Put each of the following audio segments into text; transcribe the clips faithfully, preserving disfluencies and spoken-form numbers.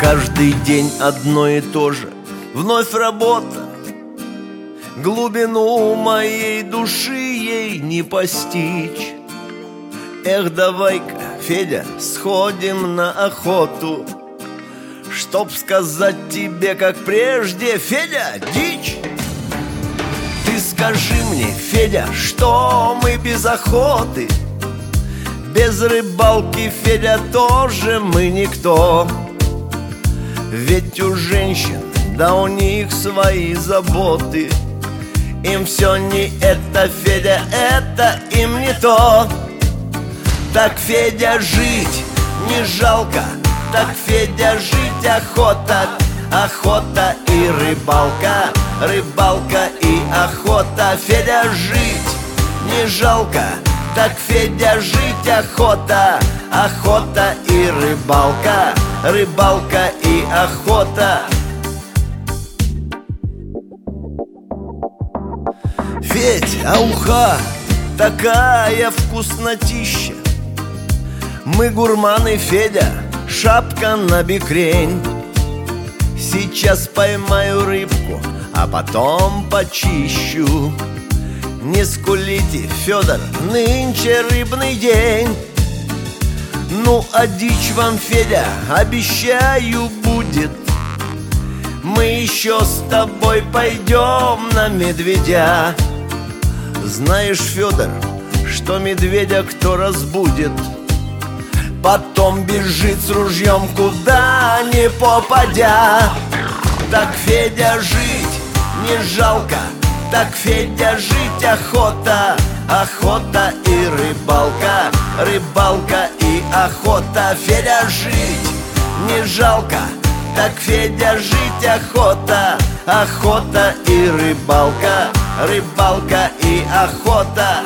Каждый день одно и то же, вновь работа. Глубину моей души ей не постичь. Эх, давай-ка, Федя, сходим на охоту, чтоб сказать тебе, как прежде: Федя, дичь! Ты скажи мне, Федя, что мы без охоты? Без рыбалки, Федя, тоже мы никто. Ведь у женщин, да у них свои заботы. Им все не это, Федя, это им не то. Так, Федя, жить не жалко, так, Федя, жить охота. Охота и рыбалка, рыбалка и охота. Федя, жить не жалко, так, Федя, жить охота. Охота и рыбалка, рыбалка и охота. Федь, а уха такая вкуснотища. Мы гурманы, Федя, шапка на бекрень. Сейчас поймаю рыбку, а потом почищу. Не скулите, Федор, нынче рыбный день. Ну, а дичь вам, Федя, обещаю, будет. Мы еще с тобой пойдем на медведя. Знаешь, Федор, что медведя кто разбудит, потом бежит с ружьем куда ни попадя. Так, Федя, жить не жалко, так, Федя, жить охота. Охота и рыбалка, рыбалка и охота. Федя, жить не жалко, так, Федя, жить охота. Охота и рыбалка, рыбалка и охота.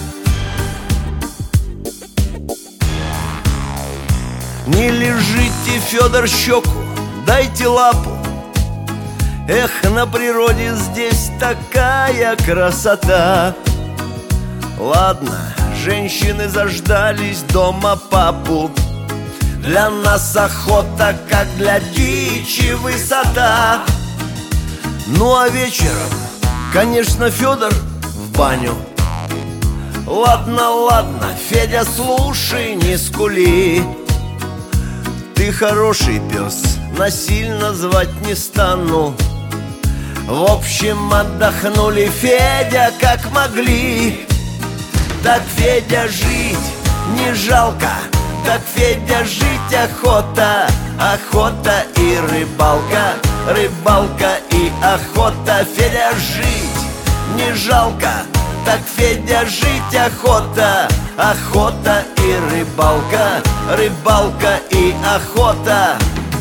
Не лежите, Федор, щеку, дайте лапу. Эх, на природе здесь такая красота. Ладно, женщины заждались дома папу. Для нас охота, как для дичи, высота. Ну а вечером, конечно, Федор в баню. Ладно, ладно, Федя, слушай, не скули. Ты хороший пес, насильно звать не стану. В общем, отдохнули, Федя, как могли. Так, Федя, жить не жалко, так, Федя, жить охота. Охота и рыбалка, рыбалка и охота. Федя, жить не жалко, так, Федя, жить охота. Охота и рыбалка, рыбалка и охота.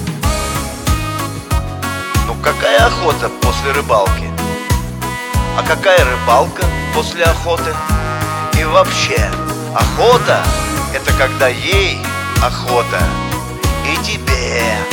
Ну какая охота после рыбалки? А какая рыбалка после охоты? И вообще, охота — это когда ей охота, и тебе.